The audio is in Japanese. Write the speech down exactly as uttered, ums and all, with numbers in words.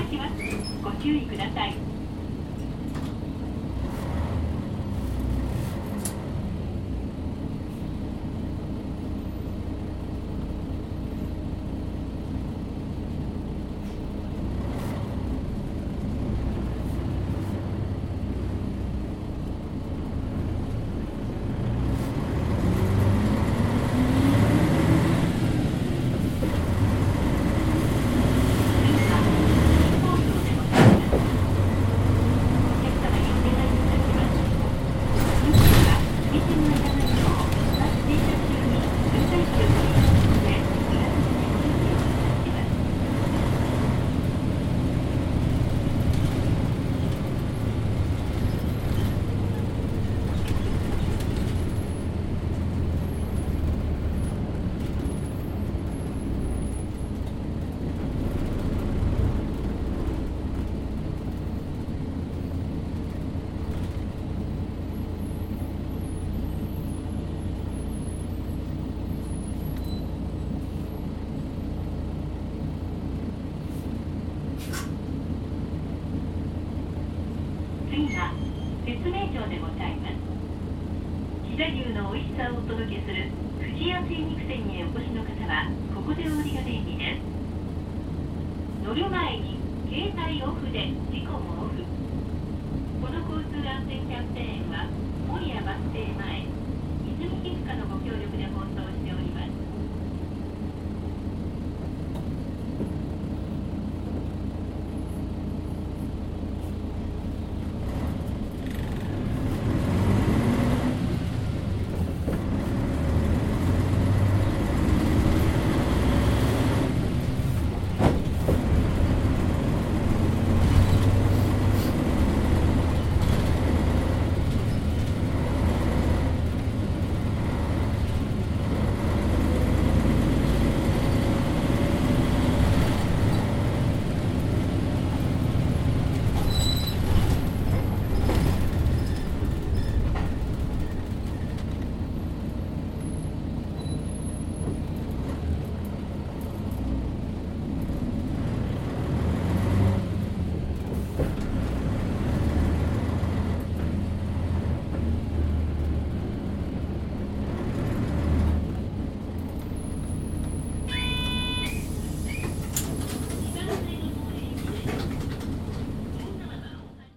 きます。ご注意ください。説明書でございます。飛騨牛の美味しさをお届けする富士屋精肉店にお越しの方はここでお降りが便利です。乗る前に携帯オフで事故もオフ。この交通安全キャンペーンは守谷バス停前泉皮膚科のご協力で放送し